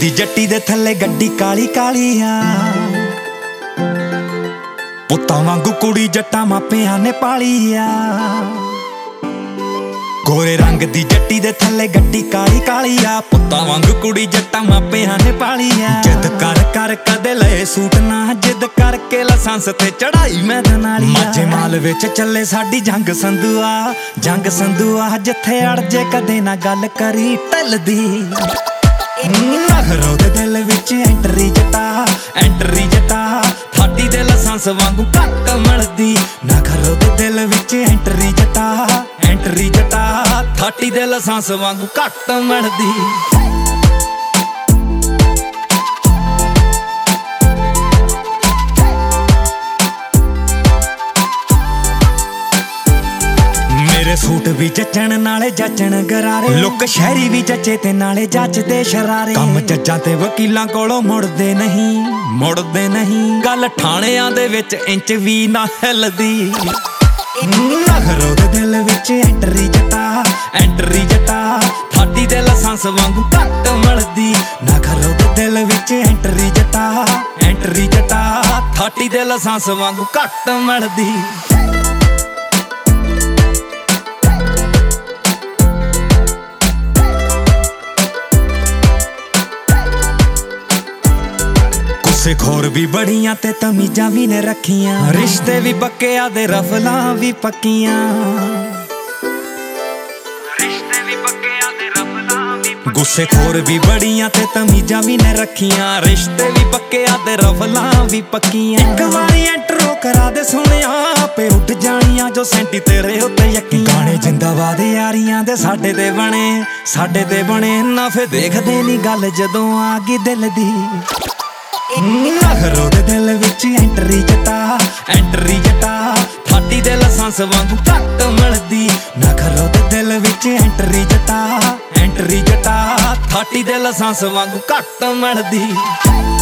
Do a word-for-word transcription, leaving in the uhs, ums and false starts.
ਦੀ ਜੱਟੀ ਦੇ ਥੱਲੇ ਗੱਡੀ ਕਾਲੀ ਕਾਲੀ ਆ, ਪੁੱਤਾਂ ਵਾਂਗੂ ਕੁੜੀ ਜੱਟਾਂ ਮਾਪਿਆਂ ਨੇ ਪਾਲੀ ਆ। ਗੋਰੇ ਰੰਗ ਦੀ ਜੱਟੀ ਦੇ ਥੱਲੇ ਗੱਡੀ ਕਾਲੀ ਕਾਲੀ ਆ, ਪੁੱਤਾਂ ਵਾਂਗੂ ਕੁੜੀ ਜੱਟਾਂ ਮਾਪਿਆਂ ਨੇ ਪਾਲੀ ਆ। ਜਿੱਦ ਕਰ ਕਰ ਕਦੇ ਲਏ ਸੂਟ ਨਾ, ਜਿੱਦ ਕਰਕੇ ਲਾਇਸੈਂਸ ਤੇ ਚੜਾਈ ਮੈਦਾਨ ਵਾਲੀ ਆ। ਮਾਝੇ ਮਾਲ ਵਿੱਚ ਚੱਲੇ ਸਾਡੀ ਜੰਗ ਸੰਧੂਆ, ਜੰਗ ਸੰਧੂਆ ਜਿੱਥੇ ਅੜ ਜੇ ਕਦੇ ਨਾ ਗੱਲ ਕਰੀ ਟਲਦੀ। ਨਖਰੋ ਦੇ ਦਿਲ ਵਿੱਚ ਐਂਟਰੀ ਜੱਟਾ, ਐਂਟਰੀ ਜੱਟਾ ਥਾਡੀ ਦੇ ਲਾਇਸੈਂਸ ਵਾਂਗੂ ਘੱਟ ਮਿਲਦੀ। ਨਖਰੋ ਦੇ ਦਿਲ ਵਿੱਚ ਐਂਟਰੀ ਜੱਟਾ, ਐਂਟਰੀ ਜੱਟਾ ਥਾਡੀ ਦੇ ਲਾਇਸੈਂਸ ਵਾਂਗੂ ਘੱਟ ਮਿਲਦੀ। ਮੇਰੇ ਸੂਟ ਵੀ ਜੱਚਣ ਨਾਲੇ ਜੱਚਣ ਗਰਾਰੇ, ਲੁੱਕ ਸ਼ਹਿਰੀ ਵੀ ਜੱਚੇ ਤੇ ਨਾਲੇ ਜੱਚਦੇ ਸ਼ਰਾਰੇ। ਕੰਮ ਜੱਜਾਂ ਤੇ ਵਕੀਲਾਂ ਕੋਲੋਂ ਮੁੜਦੇ ਨਹੀਂ, ਮੁੜਦੇ ਨਹੀਂ। ਗੱਲ ਥਾਣਿਆਂ ਦੇ ਵਿੱਚ ਇੰਚ ਵੀ ਨਾ ਹਿੱਲਦੀ। ਨਖਰੋ ਦੇ ਦਿਲ ਵਿੱਚ ਐਂਟਰੀ ਜੱਟਾ, ਐਂਟਰੀ ਜੱਟਾ ਥਾਡੀ ਦੇ ਲਾਇਸੈਂਸ ਵਾਂਗੂ ਘੱਟ ਮਿਲਦੀ। ਨਖਰੋ ਦੇ ਦਿਲ ਵਿੱਚ ਐਂਟਰੀ ਜੱਟਾ, ਐਂਟਰੀ ਜੱਟਾ ਥਾਡੀ ਦੇ ਲਾਇਸੈਂਸ ਵਾਂਗੂ ਘੱਟ ਮਿਲਦੀ। ਸਿਖੋਰ ਵੀ ਬੜੀਆਂ ਤੇ ਤਮੀਜ਼ਾਂ ਵੀ ਨੇ ਰੱਖੀਆਂ, ਰਿਸ਼ਤੇ ਵੀ ਪੱਕਿਆਂ ਦੇ ਰਫਲਾਂ ਵੀ ਪੱਕੀਆਂ। ਰਿਸ਼ਤੇ ਵੀ ਪੱਕਿਆਂ ਦੇ ਰਫਲਾਂ ਵੀ ਪੱਕੀਆਂ। ਗੁੱਸੇ ਖੋਰ ਵੀ ਬੜੀਆਂ ਤੇ ਤਮੀਜ਼ਾਂ ਵੀ ਨੇ ਰੱਖੀਆਂ, ਰਿਸ਼ਤੇ ਵੀ ਪੱਕਿਆਂ ਦੇ ਰਫਲਾਂ ਵੀ ਪੱਕੀਆਂ। ਇੱਕ ਵਾਰੀ ਐਂਟਰੋ ਕਰਾ ਦੇ ਸੋਹਣਿਆ, ਆਪੇ ਉੱਡ ਜਾਣੀਆਂ ਜੋ ਸੈਂਟੀ ਤੇਰੇ ਉੱਤੇ ਯਕੀਨ। ਗਾਣੇ ਜਿੰਦਾਬਾਦ ਯਾਰੀਆਂ ਦੇ ਸਾਡੇ ਤੇ ਬਣੇ, ਸਾਡੇ ਤੇ ਬਣੇ ਨਾ ਫੇ ਦੇਖਦੇ ਨੀ ਗੱਲ ਜਦੋਂ ਆ ਗਈ ਦਿਲ ਦੀ। ਨਖਰੋ ਦੇ ਦਿਲ ਵਿੱਚ ਐਂਟਰੀ ਜੱਟਾ, ਐਂਟਰੀ ਜੱਟਾ ਥਾਡੀ ਦੇ ਲਾਇਸੈਂਸ ਵਾਂਗੂ ਘੱਟ ਮਿਲਦੀ। ਨਖਰੋ ਦੇ ਦਿਲ ਵਿੱਚ ਐਂਟਰੀ ਜੱਟਾ, ਐਂਟਰੀ ਜੱਟਾ ਥਾਡੀ ਦੇ ਲਾਇਸੈਂਸ ਵਾਂਗੂ ਘੱਟ ਮਿਲਦੀ।